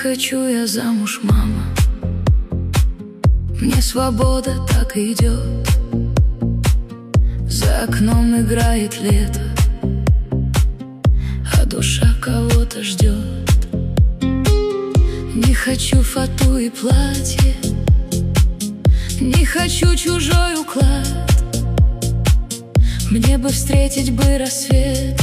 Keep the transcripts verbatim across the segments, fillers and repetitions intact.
хочу я замуж, мама. Мне свобода так идет. За окном играет лето, а душа кого-то ждет. Не хочу фату и платье, не хочу чужой уклад. Мне бы встретить бы рассвет,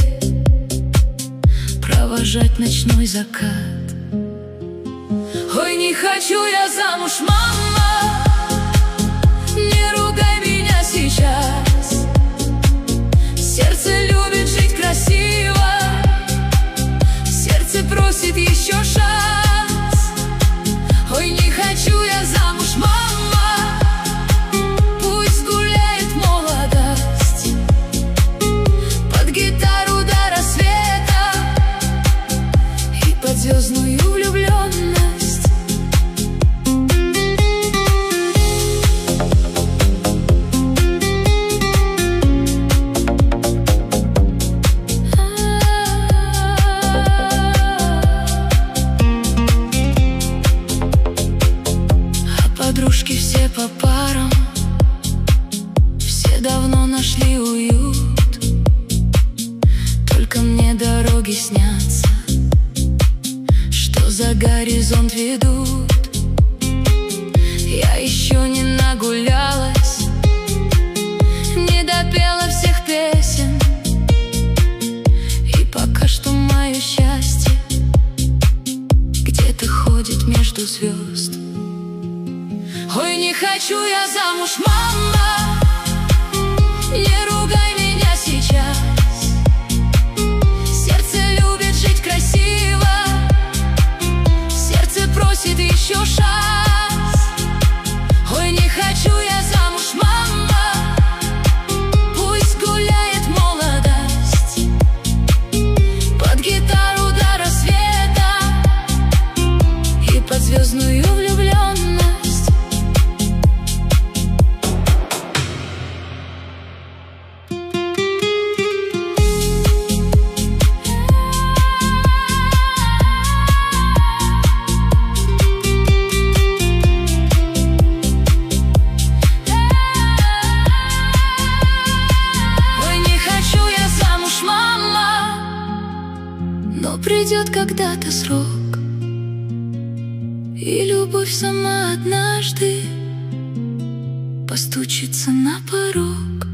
провожать ночной закат. Ой, не хочу я замуж, мама, не ругай меня сейчас. Сердце любит жить красиво, сердце просит еще шанс. Ой, не хочу я замуж, мама, пусть гуляет молодость под гитару до рассвета и под звездную влюбленность. Подружки все по парам, все давно нашли уют. Только мне дороги снятся, что за горизонт ведут. Я еще не нагулялась, не допела всех песен, и пока что мое счастье где-то ходит между звезд. Ой, не хочу я замуж, мама, не ругай меня сейчас. Сердце любит жить красиво, сердце просит еще шанс. Ой, не хочу я замуж, мама, пусть гуляет молодость под гитару до рассвета и под звездную влюбленность. Но придет когда-то срок, и любовь сама однажды постучится на порог.